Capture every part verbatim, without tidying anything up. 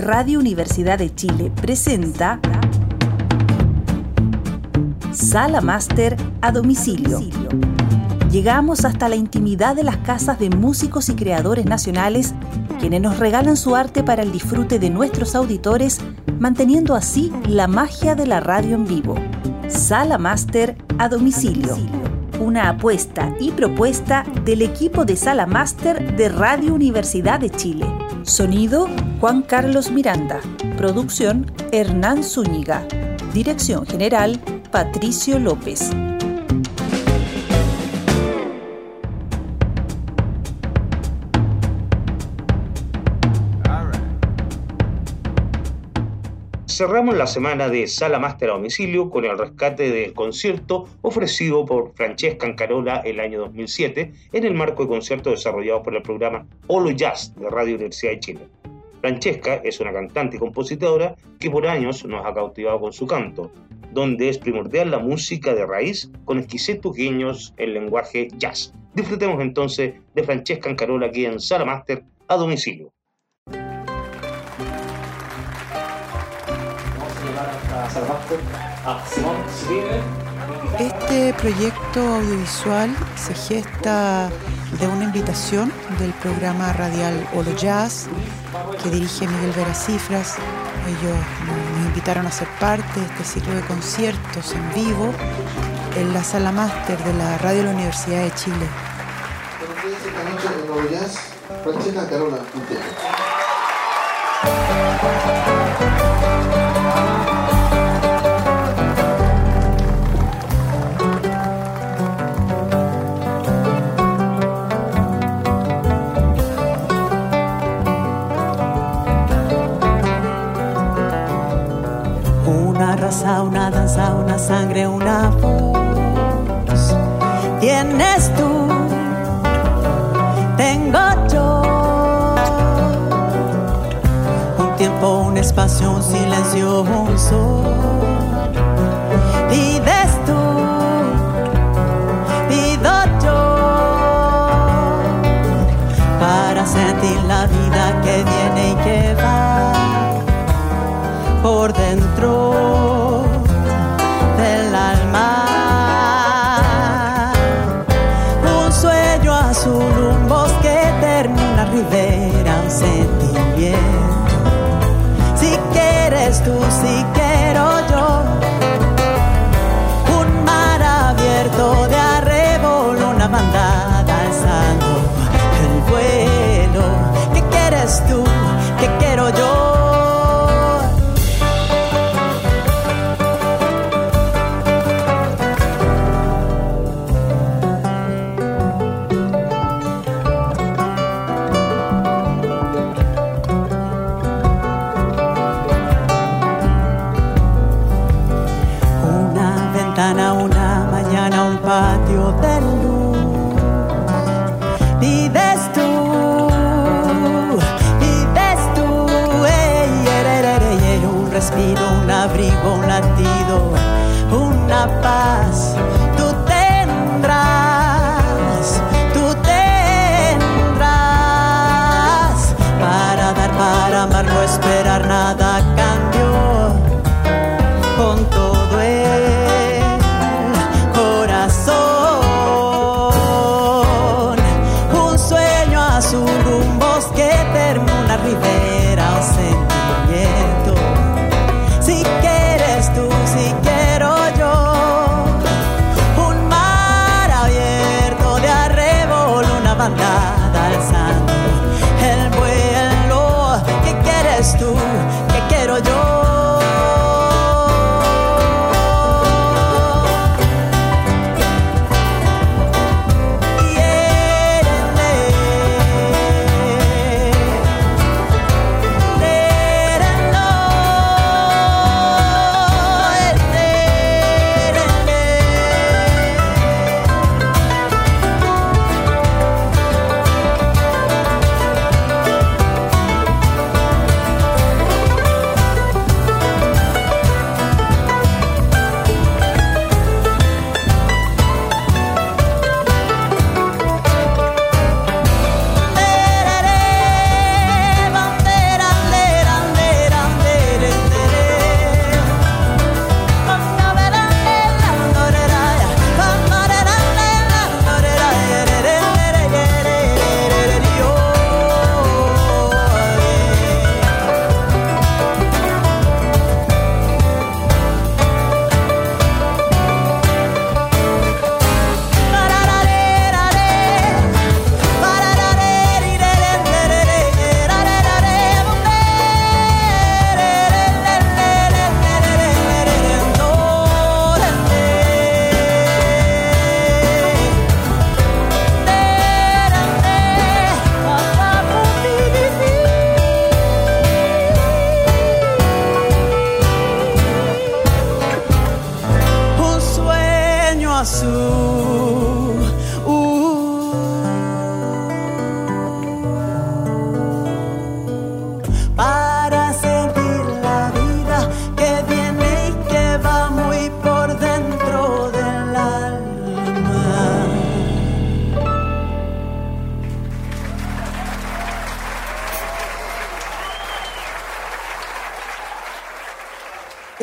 Radio Universidad de Chile presenta Sala Máster a domicilio. Llegamos hasta la intimidad de las casas de músicos y creadores nacionales, quienes nos regalan su arte para el disfrute de nuestros auditores, manteniendo así la magia de la radio en vivo. Sala Máster a domicilio. Una apuesta y propuesta del equipo de Sala Máster de Radio Universidad de Chile. Sonido, Juan Carlos Miranda. Producción, Hernán Zúñiga. Dirección general, Patricio López. Cerramos la semana de Sala Máster a domicilio con el rescate del concierto ofrecido por Francesca Ancarola el año dos mil siete en el marco de conciertos desarrollados por el programa Holo Jazz de Radio Universidad de Chile. Francesca es una cantante y compositora que por años nos ha cautivado con su canto, donde es primordial la música de raíz con exquisitos guiños en lenguaje jazz. Disfrutemos entonces de Francesca Ancarola aquí en Sala Máster a domicilio. Este proyecto audiovisual se gesta de una invitación del programa radial Holo Jazz que dirige Miguel Vera Cifras. Ellos nos invitaron a ser parte de este ciclo de conciertos en vivo en la Sala Máster de la Radio de la Universidad de Chile. Buenos días, esta noche en Holo Jazz, Francesca Ancarola. Una danza, una sangre, una voz. Tienes tú, tengo yo. Un tiempo, un espacio, un silencio, un sol. Vives tú, vivo yo. Para sentir la vida que viene y que va por dentro del alma. Un sueño azul, un bosque eterno, una ribera, un sentimiento. Si quieres tú, si quiero yo. Un mar abierto de arrebol, una bandada alzando el vuelo. ¿Qué quieres tú? ¿Qué quiero yo? Una mañana, un patio de luz. Vives tú, vives tú. Ey, ey, ey, ey, ey, un respiro, un abrigo, un latido, una paz. Tú tendrás, tú tendrás. Para dar, para amar, no esperar nada a cambio. Con todo el azul, un bosque eterno, una ribera, un sentimiento. Si quieres tú, si quiero yo. Un mar abierto de arrebol, una bandada alzando el vuelo. ¿Qué quieres tú? ¿Qué quiero yo?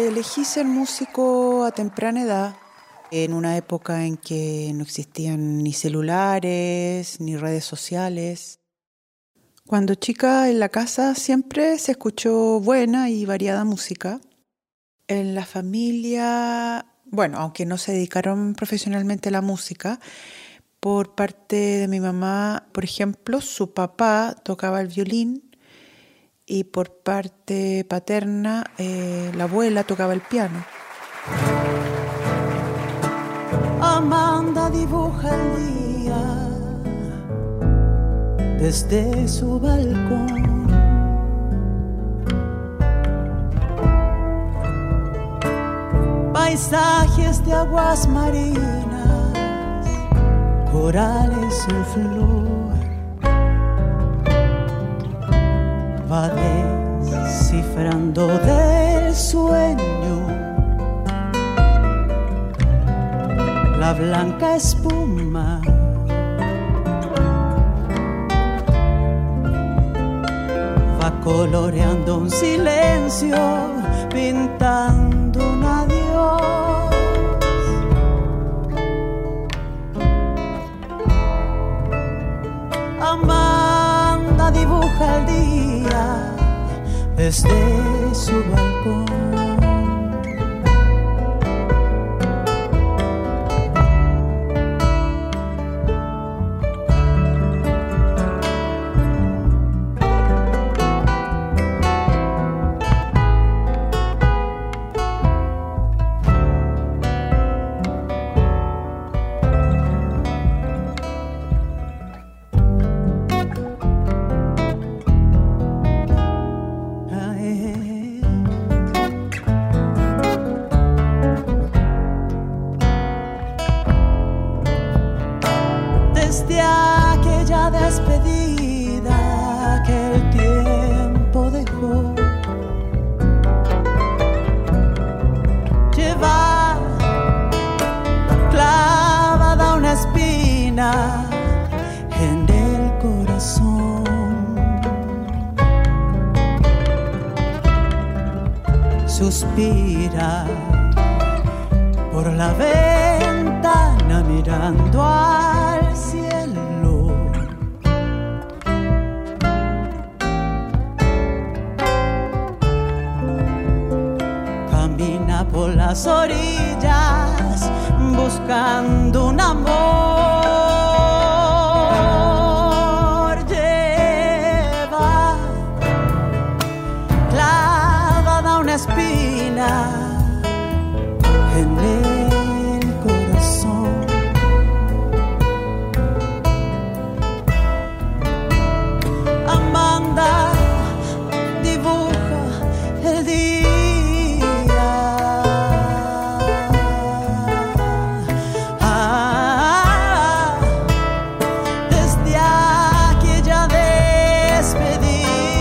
Elegí ser músico a temprana edad, en una época en que no existían ni celulares, ni redes sociales. Cuando chica en la casa siempre se escuchó buena y variada música. En la familia, bueno, aunque no se dedicaron profesionalmente a la música, por parte de mi mamá, por ejemplo, su papá tocaba el violín y por parte paterna, eh, la abuela tocaba el piano. Amanda dibuja el día desde su balcón. Paisajes de aguas marinas, corales en flor. Va descifrando del sueño la blanca espuma. Va coloreando un silencio, pintando un adiós. Amanda dibuja el día desde su balcón. En el corazón suspira por la ventana mirando al cielo. Camina por las orillas buscando un amor. Espina en el corazón. Amanda dibuja el día. Ah, desde aquella despedida.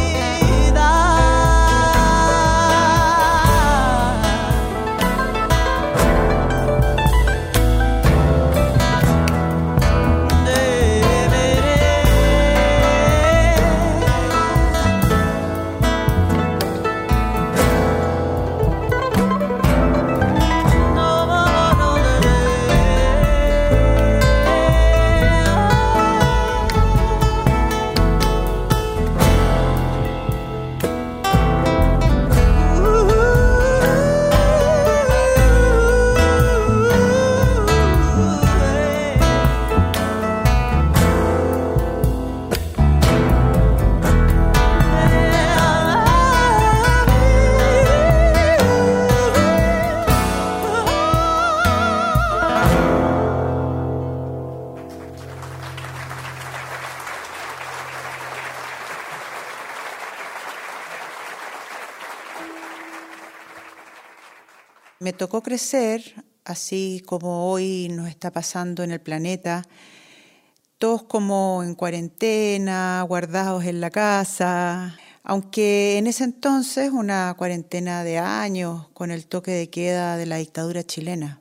Me tocó crecer, así como hoy nos está pasando en el planeta, todos como en cuarentena, guardados en la casa, aunque en ese entonces una cuarentena de años con el toque de queda de la dictadura chilena.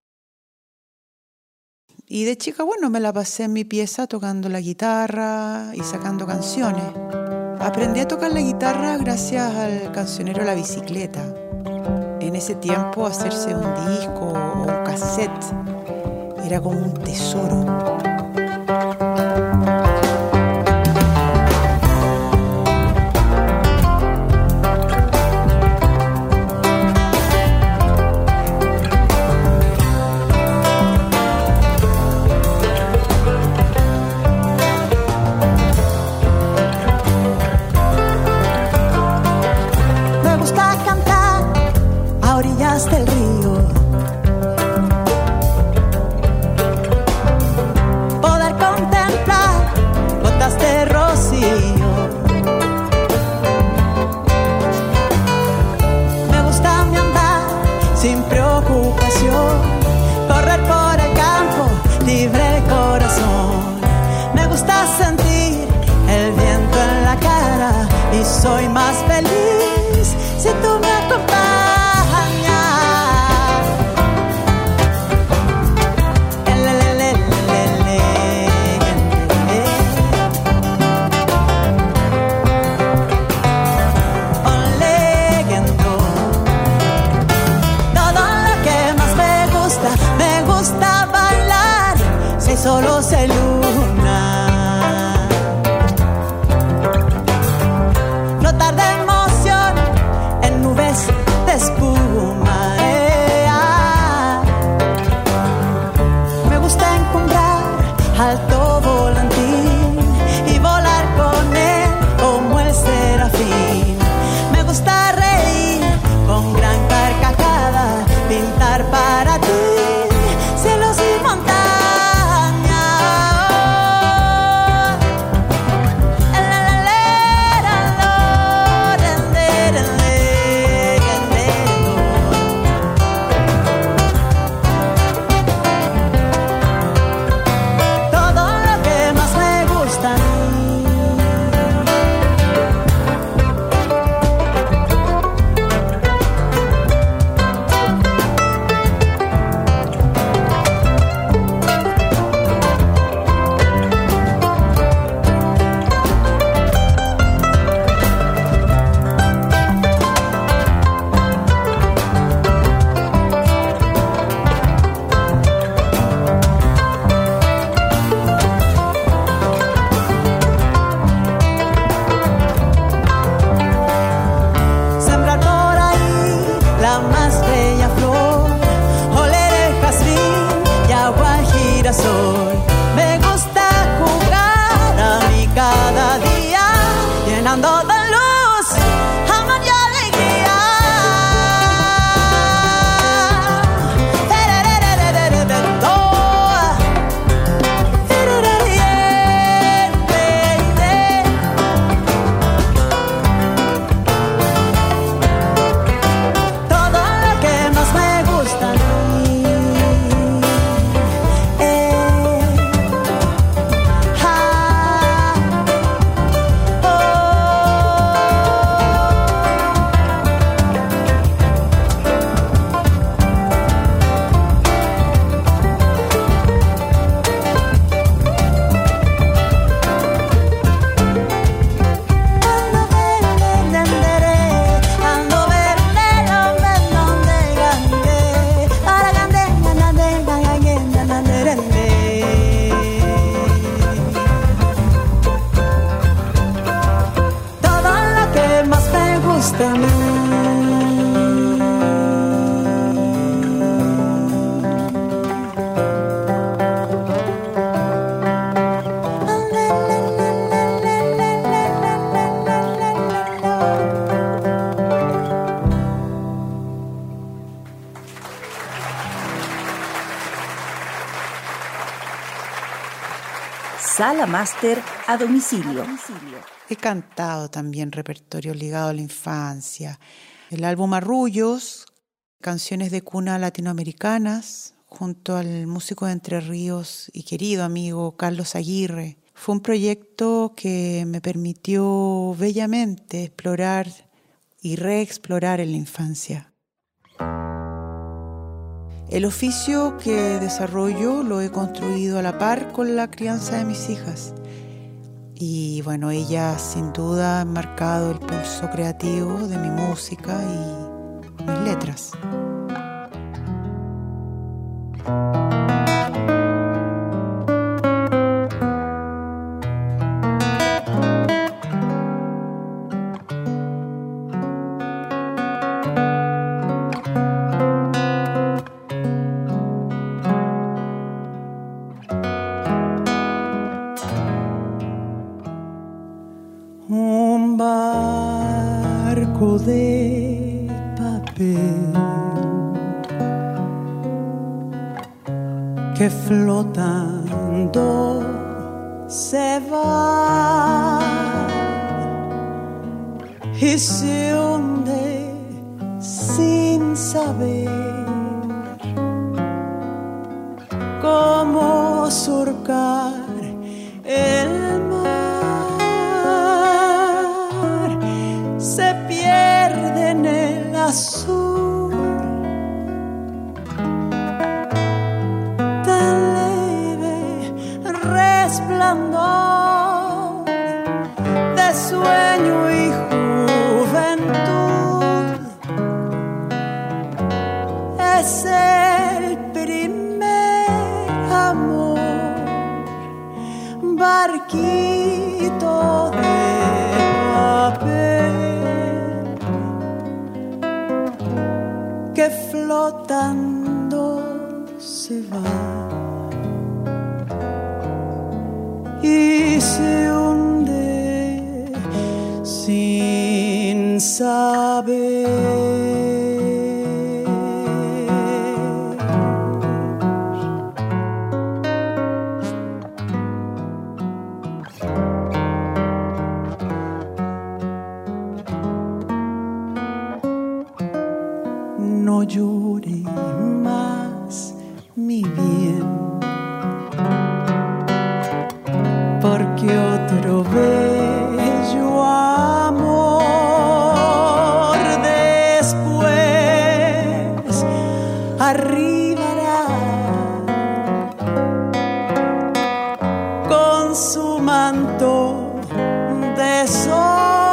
Y de chica, bueno, me la pasé en mi pieza tocando la guitarra y sacando canciones. Aprendí a tocar la guitarra gracias al cancionero La Bicicleta. En ese tiempo hacerse un disco o un cassette era como un tesoro. Del río, poder contemplar gotas de rocío. Me gusta mi andar sin preocupación, correr por el campo libre de corazón. Me gusta sentir el viento en la cara y soy más feliz si tú me acompañas. Solo sé luna, notar de emoción en nubes de espuma. Eh, ah. Me gusta encontrar alto volantín y volar con él como el serafín. Me gusta reír con gran carcajada, pintar para ti cielos y montañas. Me gusta jugar a mí cada día, llenando de luz, amor y alegría. Todo lo que más me gusta a mí. Sala Máster a domicilio. He cantado también repertorio ligado a la infancia. El álbum Arrullos, canciones de cuna latinoamericanas, junto al músico de Entre Ríos y querido amigo Carlos Aguirre. Fue un proyecto que me permitió bellamente explorar y reexplorar en la infancia. El oficio que desarrollo lo he construido a la par con la crianza de mis hijas. Y bueno, ellas sin duda han marcado el pulso creativo de mi música y mis letras. Un barco de papel que flotando se va y se hunde sin saber cómo surcar el mar, se pierde en el azul tan leve resplandor de sueño y juventud. Es el primer amor, barquito de papel que flotando se va y se hunde sin saber. No llore más, mi bien, porque otro bello amor después arribará con su manto de sol.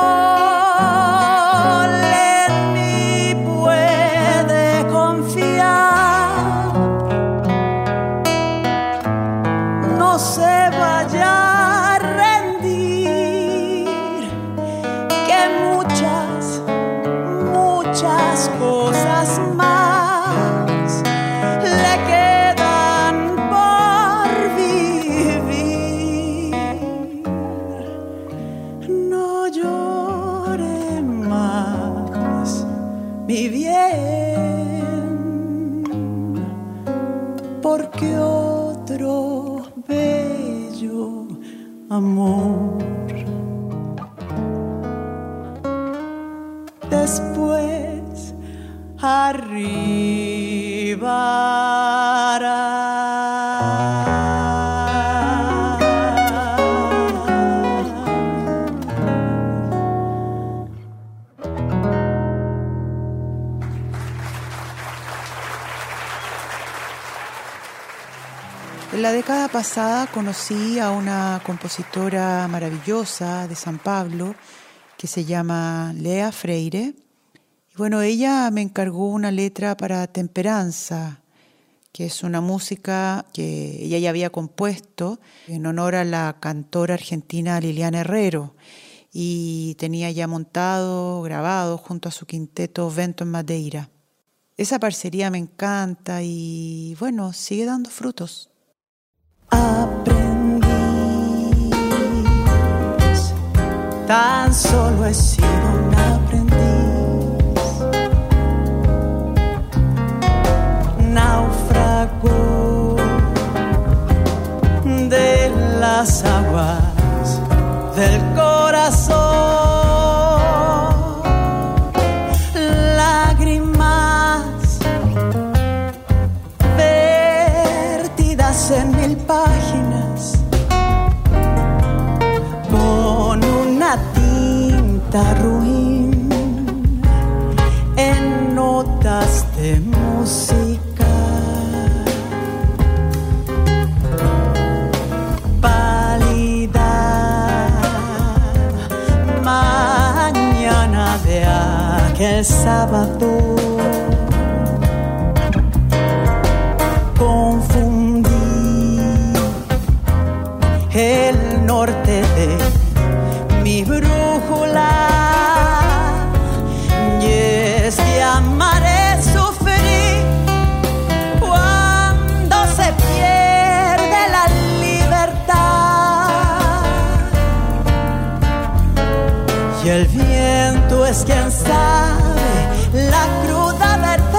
Cosas más le quedan por vivir. No llore más, mi bien, porque otro bello amor después arribará. En la década pasada conocí a una compositora maravillosa de San Pablo que se llama Lea Freire. Y bueno, ella me encargó una letra para Temperanza, que es una música que ella ya había compuesto en honor a la cantora argentina Liliana Herrero, y tenía ya montado, grabado junto a su quinteto Vento en Madeira. Esa parcería me encanta y bueno, sigue dando frutos. Aprendiz, tan solo he sido un aprendiz, náufrago de las aguas del corazón, lágrimas vertidas en mil páginas con una tinta ruin en notas de música, pálida mañana de aquel sábado. norte de mi brújula. Y es que amar es sufrir cuando se pierde la libertad. Y el viento es quien sabe la cruda verdad.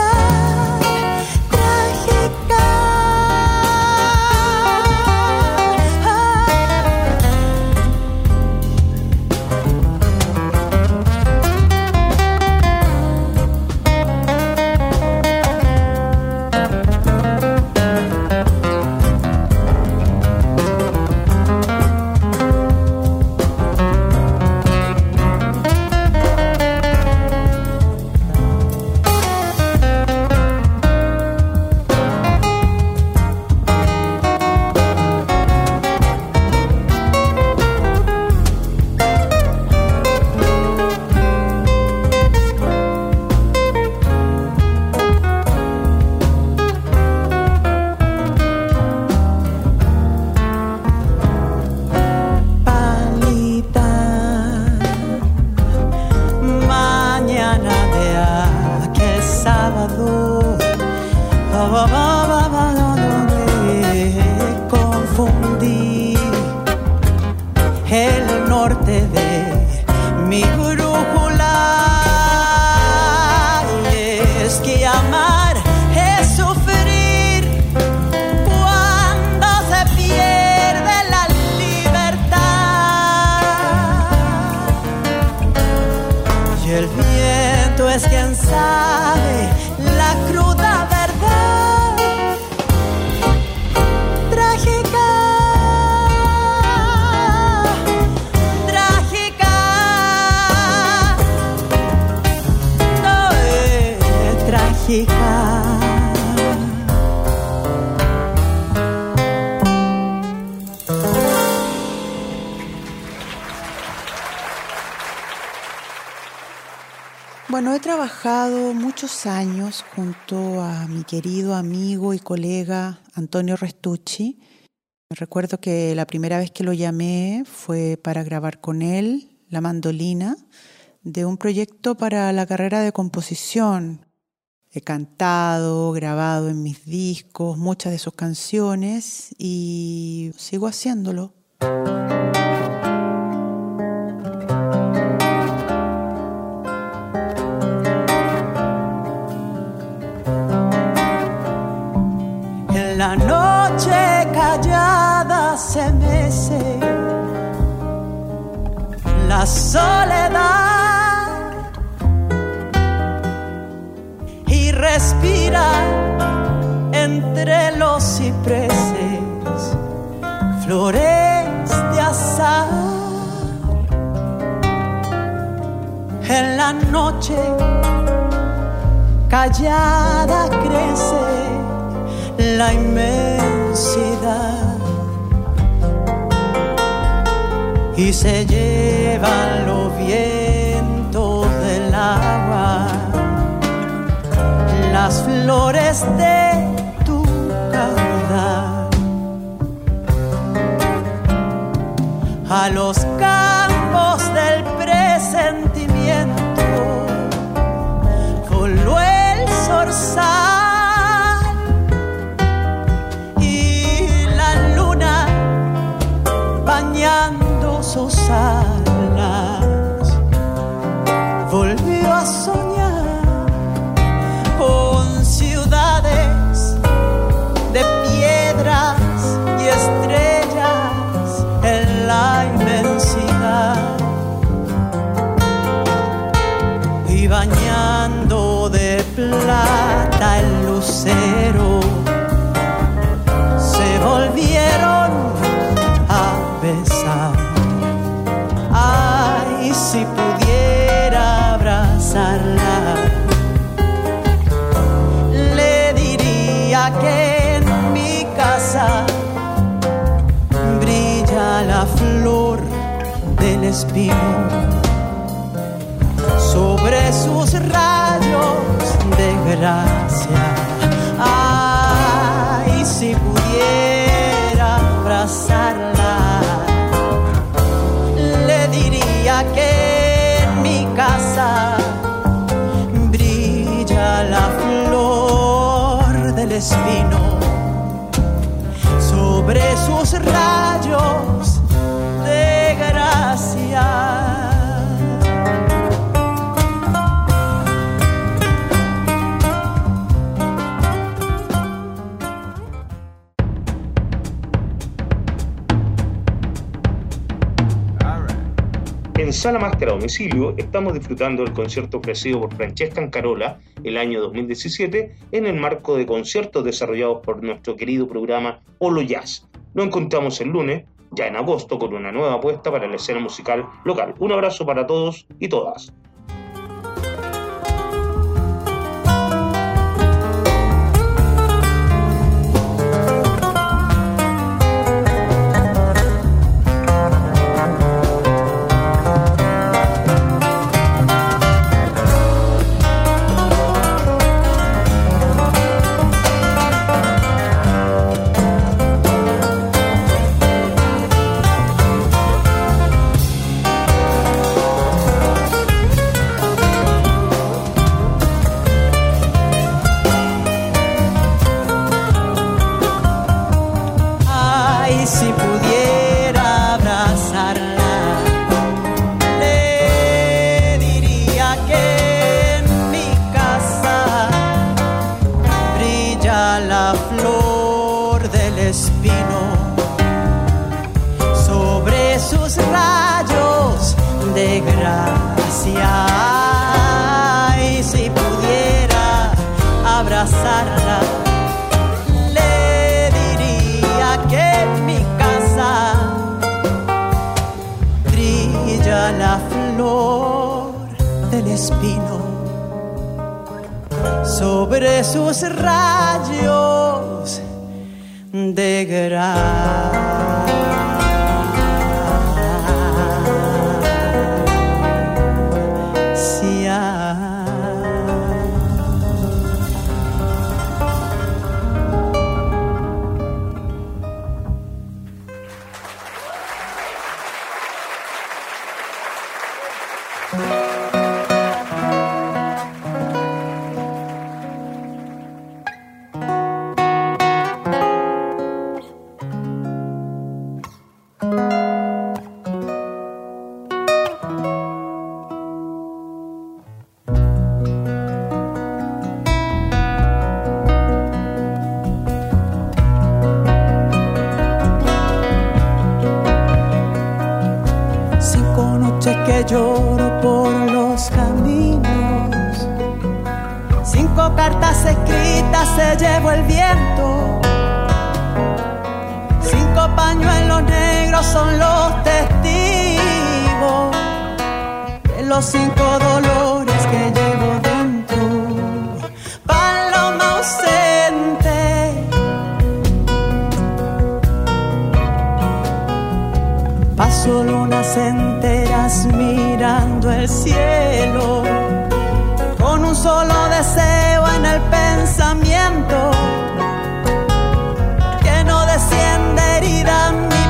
Confundí el norte de mi brújula. Y es que amar es sufrir cuando se pierde la libertad. Y el viento es quien sabe la cruda verdad. Bueno, he trabajado muchos años junto a mi querido amigo y colega Antonio Restucci. Recuerdo que la primera vez que lo llamé fue para grabar con él la mandolina de un proyecto para la carrera de composición. He cantado, grabado en mis discos muchas de sus canciones y sigo haciéndolo. En la noche callada se mece la soledad y respira entre los cipreses flores de azahar. En la noche callada crece la inmensidad y se llevan los vientos del agua las flores de tu caudal. A los campos del presentimiento voló el zorzal y la luna bañando sus alas volvió a soñar con ciudades de piedras y estrellas en la inmensidad y bañando de plata el lucero se volvieron a besar. Ay, si pudiera abrazarla, le diría que en mi casa brilla la flor del espino sobre sus rayos de gracia. Ay, si pudiera abrazarla, En Sala Máster a Domicilio estamos disfrutando del concierto ofrecido por Francesca Ancarola el año dos mil diecisiete en el marco de conciertos desarrollados por nuestro querido programa Olo Jazz. Nos encontramos el lunes, ya en agosto, con una nueva apuesta para la escena musical local. Un abrazo para todos y todas. Sobre sus rayos de gracia. Lloro por los caminos, cinco cartas escritas se llevó el viento, cinco pañuelos negros son los testigos de los cinco dolores que llevo dentro. Paloma ausente, paso lunas enteras mirando el cielo, con un solo deseo en el pensamiento, que no desciende herida mi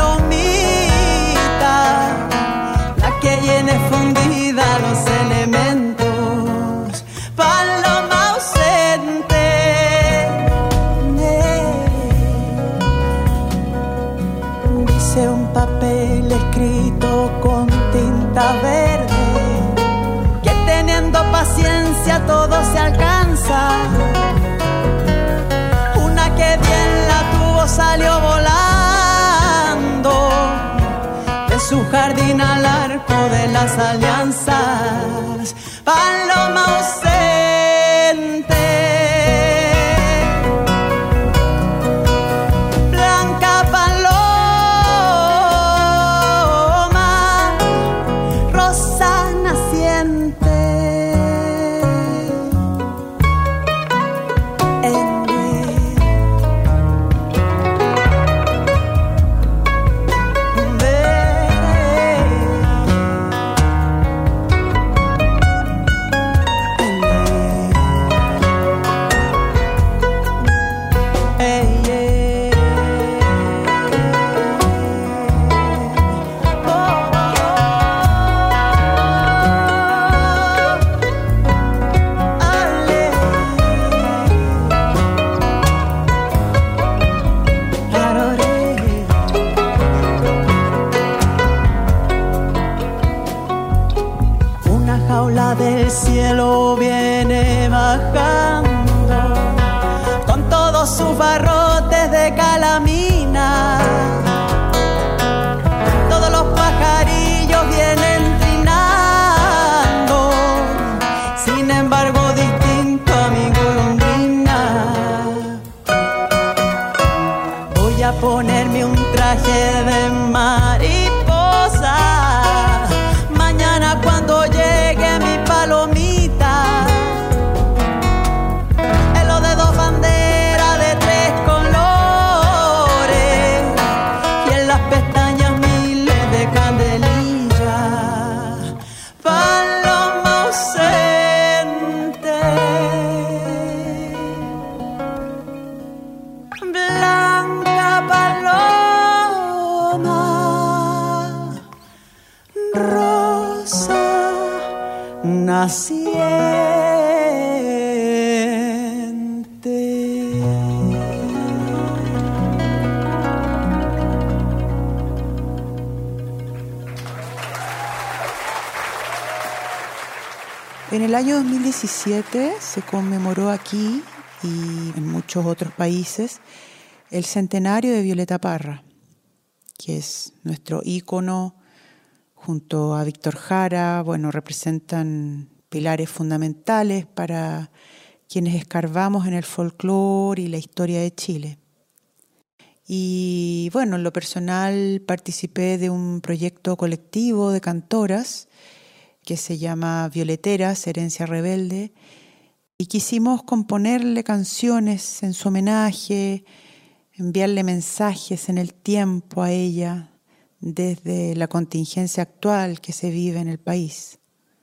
palomita, la que llene fundida los elementos. Paloma ausente, dice un papel escrito con tinta verde, que teniendo paciencia todo se alcanza. Una que bien la tuvo salió volando de su jardín al arco de las alianzas. Paloma ausente, blanca paloma, del cielo viene bajando con todos sus barrotes de calamina. Todos los pajarillos vienen rosa naciente. En el año dos mil diecisiete se conmemoró aquí y en muchos otros países el centenario de Violeta Parra, que es nuestro ícono junto a Víctor Jara. Bueno, representan pilares fundamentales para quienes escarbamos en el folclore y la historia de Chile. Y bueno, en lo personal participé de un proyecto colectivo de cantoras que se llama Violeteras, Herencia Rebelde, y quisimos componerle canciones en su homenaje, enviarle mensajes en el tiempo a ella desde la contingencia actual que se vive en el país.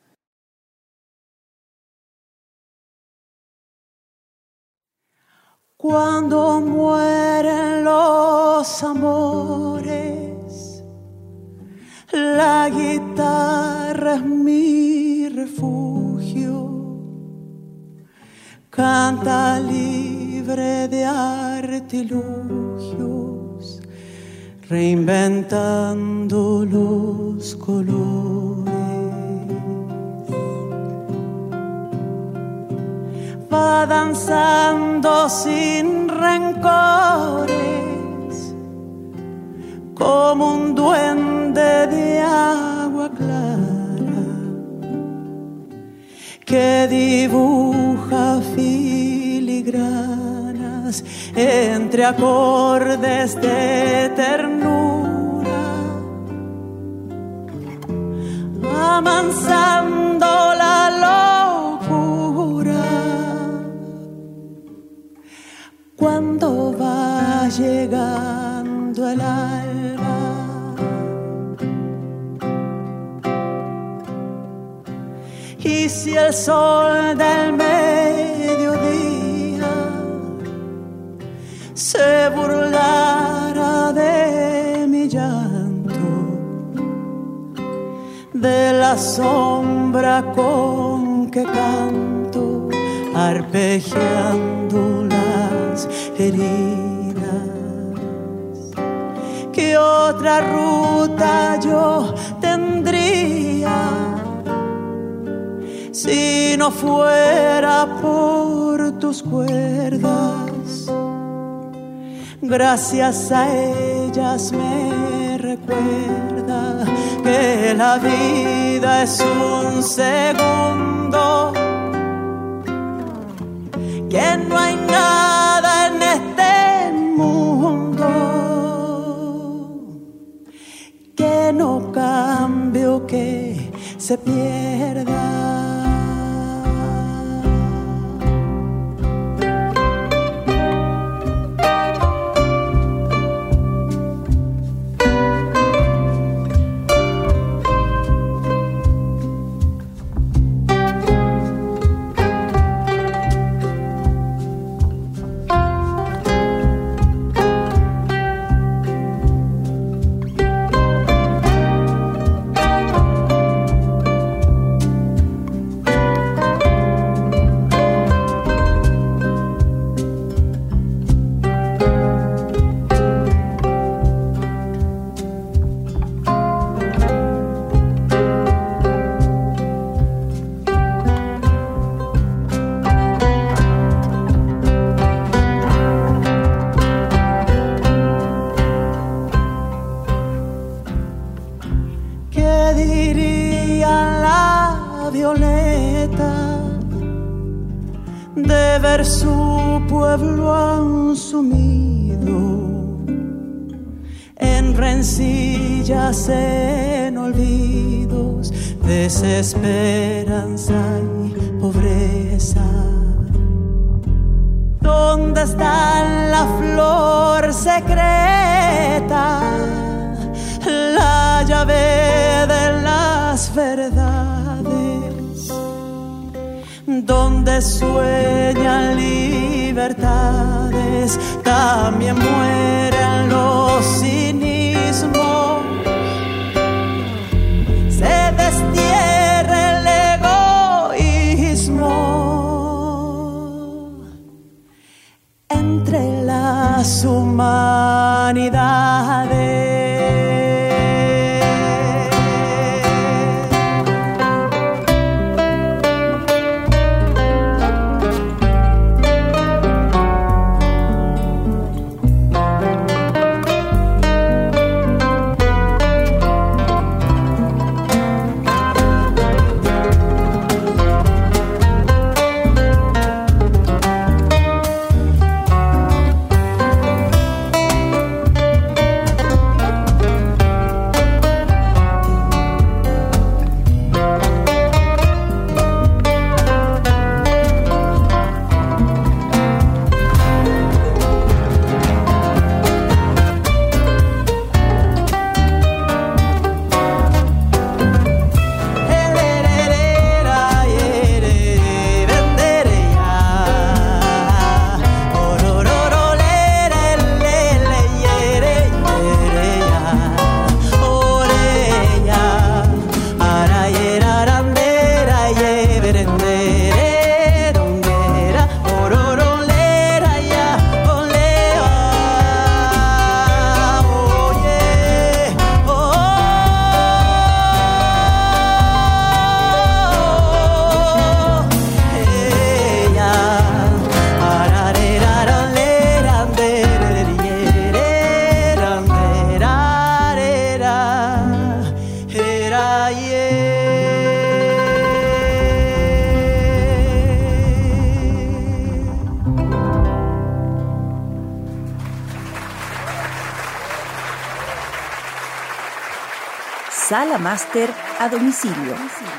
Cuando mueren los amores, la guitarra es mi refugio, canta libre de artilugios, reinventando los colores. Va danzando sin rencores, como un duende de agua clara que dibuja filigranas entre acordes de ternura, amansando la locura. Cuando va llegando el alba, y si el sol del mediodía se burlara de mi llanto, de la sombra con que canto, arpegiando las heridas, ¿qué otra ruta yo tendría si no fuera por tus cuerdas? Gracias a ellas me recuerda que la vida es un segundo, que no hay nada en este mundo que no cambie, que se pierda. De ver su pueblo han sumido en rencillas, en olvidos, desesperanza y pobreza. ¿Dónde está la flor secreta, la llave de las verdades? Donde sueñan libertades, también mueren los cinismos. Se Sala Máster a domicilio.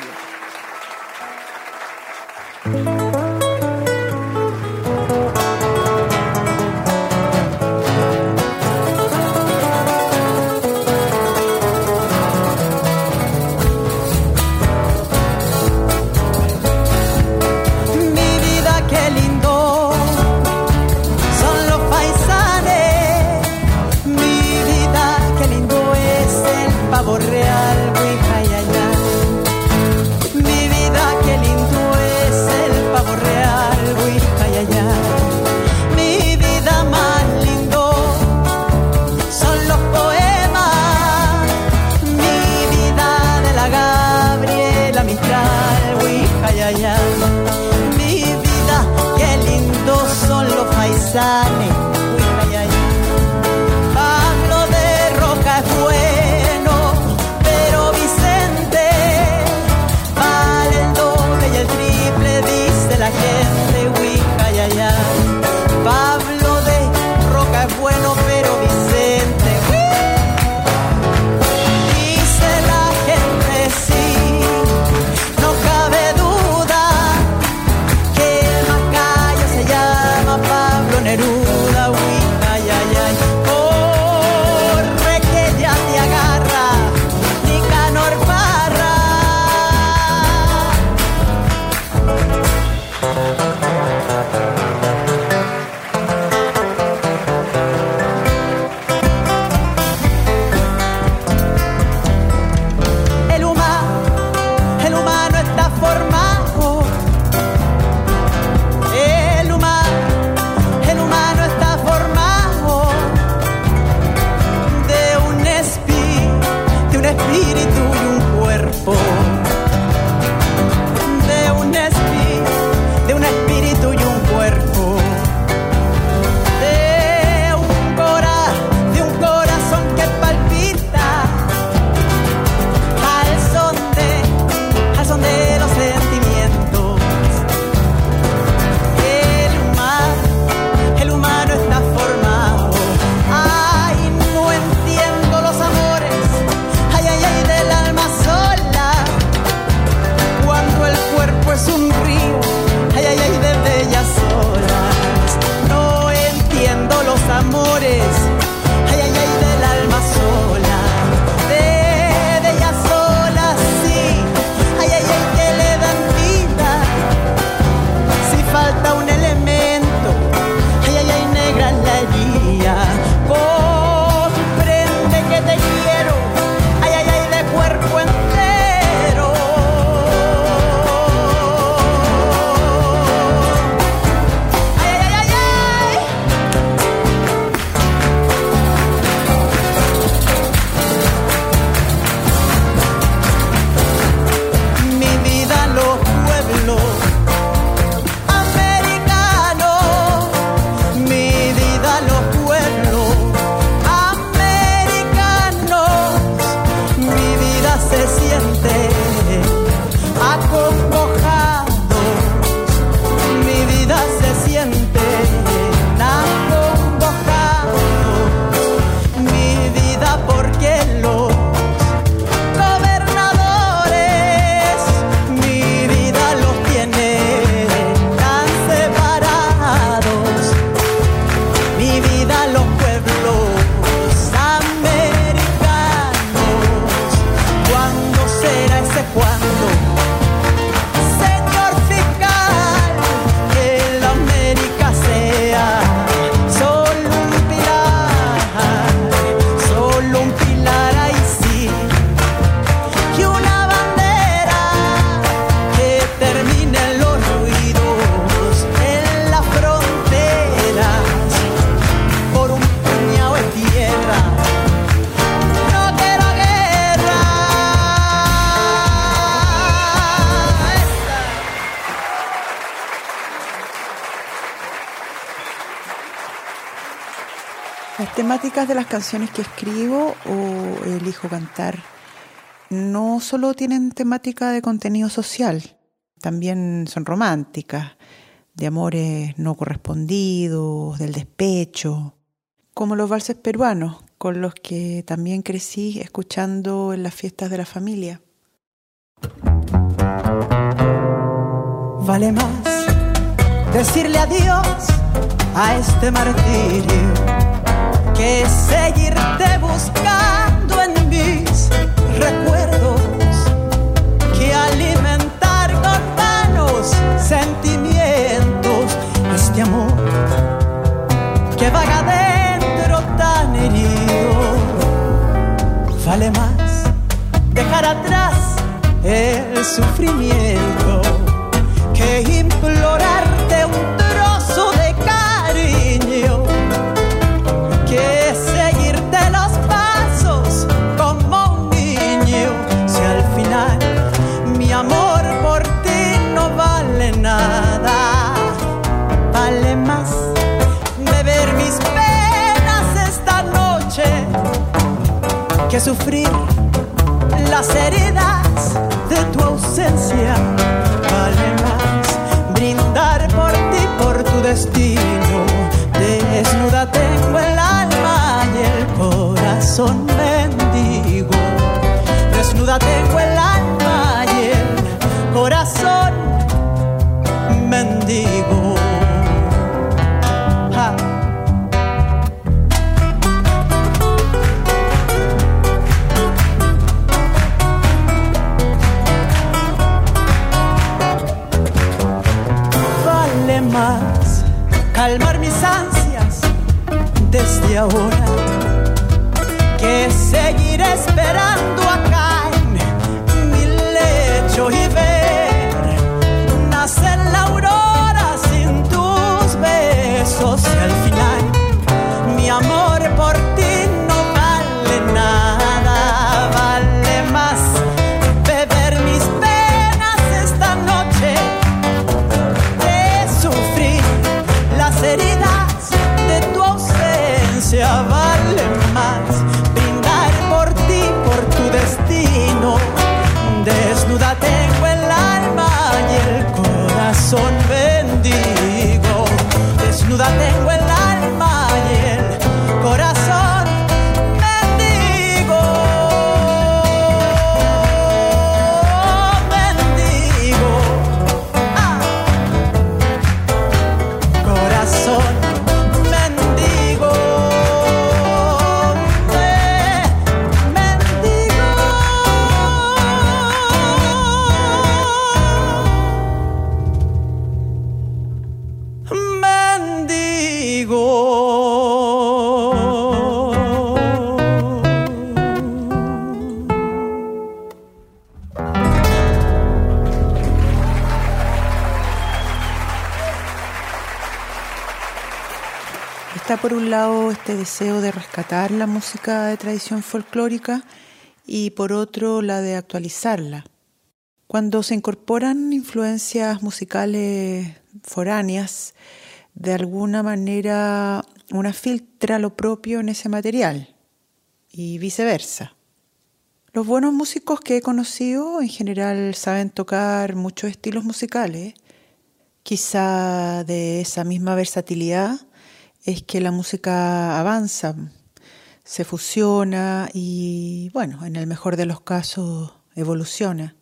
Las temáticas de las canciones que escribo o elijo cantar no solo tienen temática de contenido social, también son románticas, de amores no correspondidos, del despecho, como los valses peruanos, con los que también crecí escuchando en las fiestas de la familia. Vale más decirle adiós a este martirio que seguirte buscando en mis recuerdos, que alimentar con manos sentimientos este amor que vaga dentro tan herido. Vale más dejar atrás el sufrimiento que implorarte un trozo de cariño, que seguirte los pasos como un niño. Si al final mi amor por ti no vale nada, vale más beber mis penas esta noche que sufrir las heridas de tu ausencia. Vale más brindar por ti, por tu destino. Desnuda tengo el alma y el corazón mendigo. Desnuda tengo el alma y el corazón mendigo. Ja. Vale más calmar mis ansias desde ahora que seguir esperando acá en mi lecho y ver nacer la aurora sin tus besos. Y al final mi amor por ti no vale nada, vale más beber mis penas esta noche que sufrir las heridas de tu ausencia. Vale más brindar por ti, por tu destino. Desnuda tengo el alma y el corazón bendigo. Desnuda tengo el alma y el corazón bendigo. Bendigo. Ah. Corazón mendigo, eh, mendigo. Está por un lado este deseo de rescatar la música de tradición folclórica y por otro la de actualizarla. Cuando se incorporan influencias musicales foráneas, de alguna manera una filtra lo propio en ese material y viceversa. Los buenos músicos que he conocido en general saben tocar muchos estilos musicales. Quizá de esa misma versatilidad es que la música avanza, se fusiona y, bueno, en el mejor de los casos, evoluciona.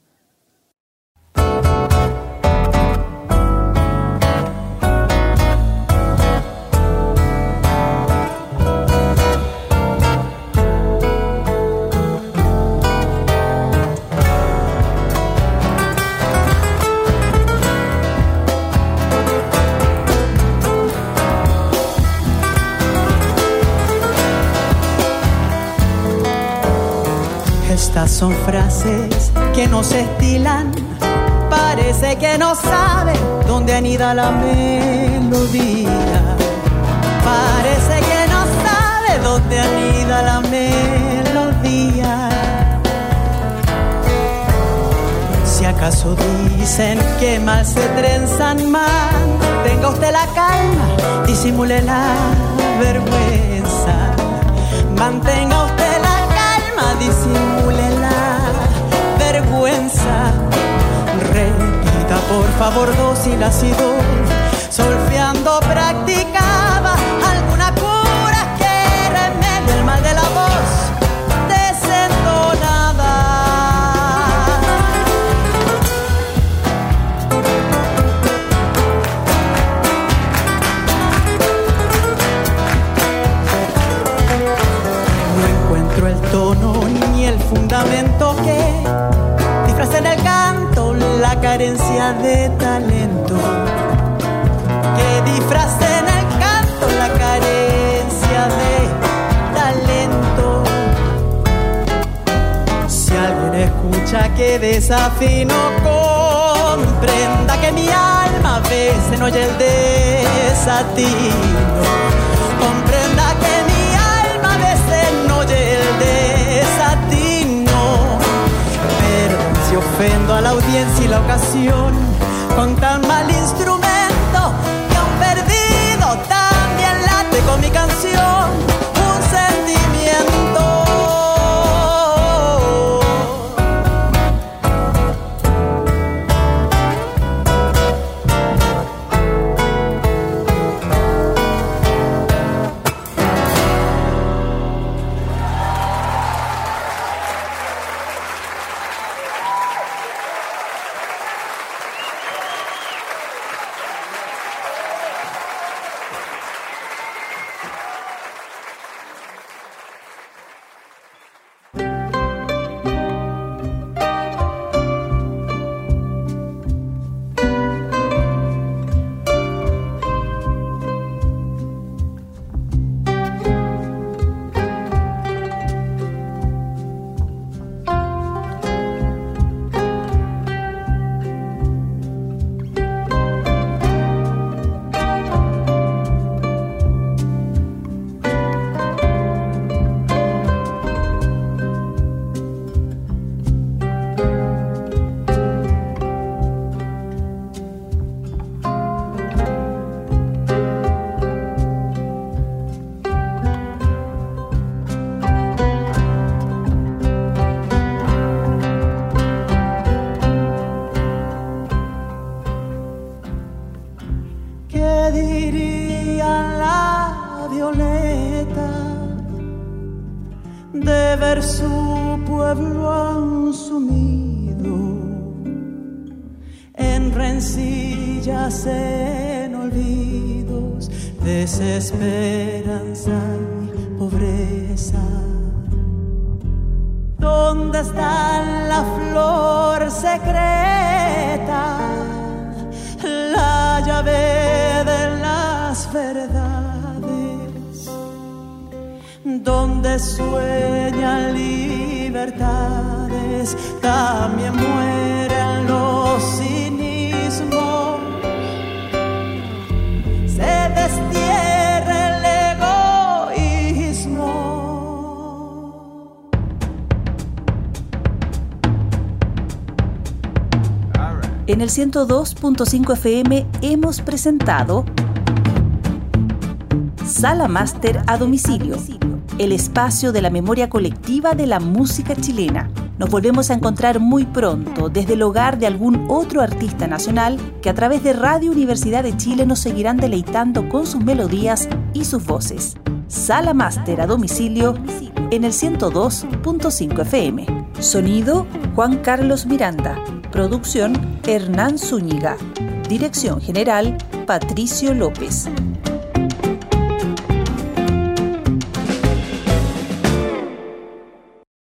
Estas son frases que no se estilan, parece que no sabe dónde anida la melodía. Parece que no sabe dónde anida la melodía. Si acaso dicen que mal se trenzan mal, tenga usted la calma, disimule la vergüenza. Mantenga usted la calma, disimule la vergüenza. Repita por favor dos y la si do. Solfeando practicaba alguna cura que remedie el mal de la voz. mezcla de talento que disfraza en el canto la carencia de talento. Si alguien escucha que desafino, comprenda que mi alma a veces no oye el desatino. Comprenda que mi alma a veces no oye el desatino. Perdón si ofendo a la audiencia y la ocasión con tan mal instrumento, que aún perdido también late con mi canción un sentimiento. Su pueblo han sumido en rencillas, en olvidos, desesperanza y pobreza. ¿Dónde está la flor secreta, la llave de las verdades? Donde sueñan libertades, también mueren los cinismos. Se destierra el egoísmo. En el ciento dos punto cinco F M hemos presentado Sala Máster a domicilio, el espacio de la memoria colectiva de la música chilena. Nos volvemos a encontrar muy pronto desde el hogar de algún otro artista nacional que a través de Radio Universidad de Chile nos seguirán deleitando con sus melodías y sus voces. Sala Máster a domicilio en el ciento dos punto cinco F M. Sonido Juan Carlos Miranda. Producción Hernán Zúñiga. Dirección general Patricio López.